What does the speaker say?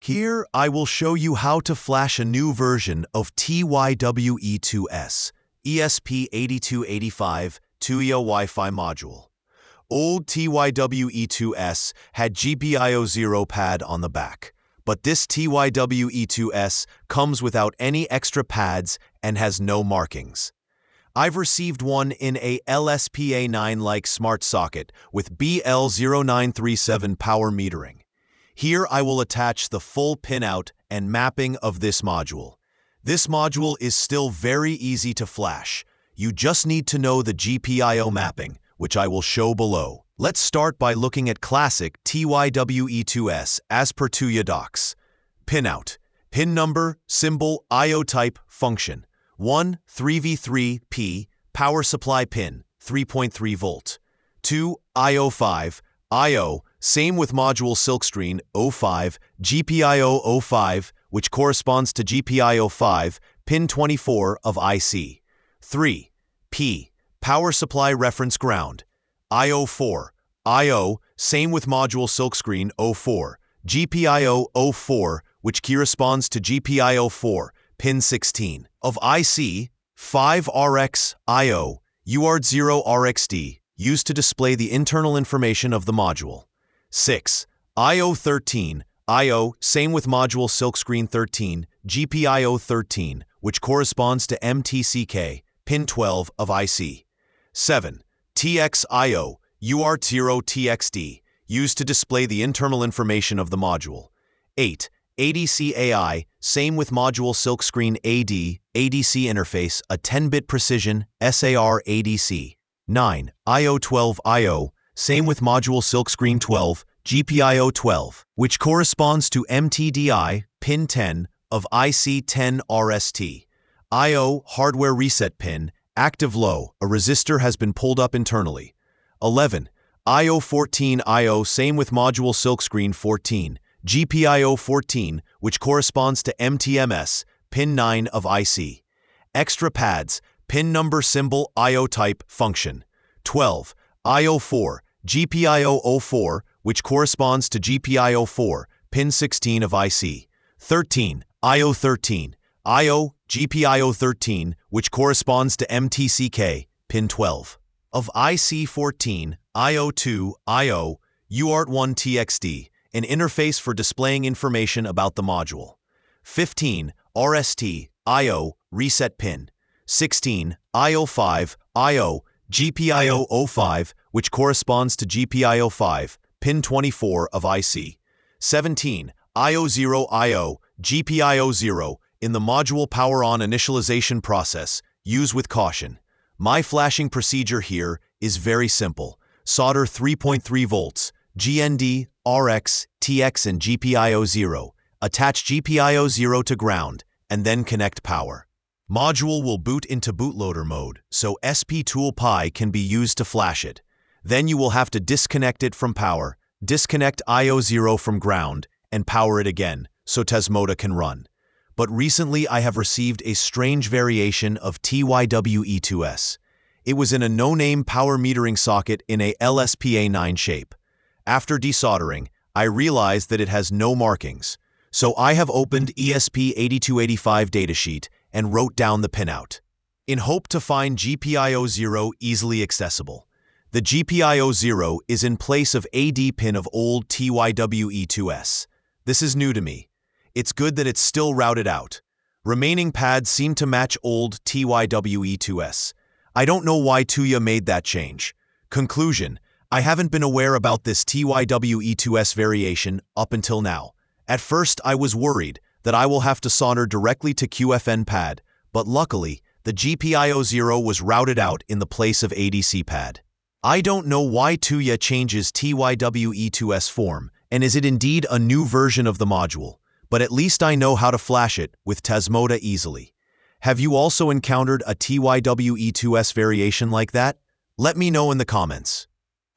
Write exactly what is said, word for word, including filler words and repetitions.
Here, I will show you how to flash a new version of T Y W E two S E S P eight two eight five Tuya Wi-Fi module. Old T Y W E two S had G P I O zero pad on the back, but this T Y W E two S comes without any extra pads and has no markings. I've received one in a L S P A nine-like smart socket with B L zero nine three seven power metering. Here I will attach the full pinout and mapping of this module. This module is still very easy to flash. You just need to know the G P I O mapping, which I will show below. Let's start by looking at classic T Y W E two S as per Tuya docs. Pinout. Pin number, symbol, I O type, function. one three V three P, power supply pin, three point three volt. two I O five, I O, same with module silkscreen zero five, G P I O zero five, which corresponds to G P I O five, pin twenty-four of I C. three P, power supply reference ground. I O four, I O, same with module silkscreen zero four, G P I O zero four, which corresponds to G P I O four, pin sixteen of I C. five R X, I O, U A R T zero R X D, used to display the internal information of the module. six I O thirteen, I O, same with module silkscreen thirteen, G P I O thirteen, which corresponds to M T C K, pin twelve of I C. seven T X I O, U A R T zero T X D, used to display the internal information of the module. eight A D C A I, same with module silkscreen A D, A D C interface, a ten bit precision, S A R A D C. nine I O twelve I O, same with module silkscreen twelve, G P I O twelve, which corresponds to M T D I, pin ten, of I C ten R S T. I O, hardware reset pin, active low, a resistor has been pulled up internally. eleven I O fourteen I O, same with module silkscreen fourteen, G P I O fourteen, which corresponds to M T M S, pin nine of I C. Extra pads, pin number, symbol, I O type, function. twelve I O four, G P I O zero four, which corresponds to G P I O four, pin sixteen of I C. thirteen I O thirteen, I O, G P I O thirteen, which corresponds to M T C K, pin twelve. Of I C fourteen, I O two, I O, U A R T one T X D, an interface for displaying information about the module. fifteen R S T, I O, reset pin. sixteen I O five, I O, G P I O zero five, which corresponds to G P I O five, pin twenty-four of I C. seventeen I O zero I O, G P I O zero, in the module power on initialization process, use with caution. My flashing procedure here is very simple. Solder three point three volts, G N D, R X, T X and G P I O zero. Attach G P I O zero to ground, and then connect power. Module will boot into bootloader mode, so S P Tool Pi can be used to flash it. Then you will have to disconnect it from power, disconnect I O zero from ground, and power it again, so Tasmota can run. But recently I have received a strange variation of T Y W E two S. It was in a no-name power metering socket in a L S P A nine shape. After desoldering, I realized that it has no markings. So I have opened E S P eight two eight five datasheet and wrote down the pinout, in hope to find G P I O zero easily accessible. The G P I O zero is in place of A D pin of old T Y W E two S. This is new to me. It's good that it's still routed out. Remaining pads seem to match old T Y W E two S. I don't know why Tuya made that change. Conclusion: I haven't been aware about this T Y W E two S variation up until now. At first I was worried that I will have to solder directly to Q F N pad, but luckily, the G P I O zero was routed out in the place of A D C pad. I don't know why Tuya changes T Y W E two S form, and is it indeed a new version of the module, but at least I know how to flash it with Tasmota easily. Have you also encountered a T Y W E two S variation like that? Let me know in the comments.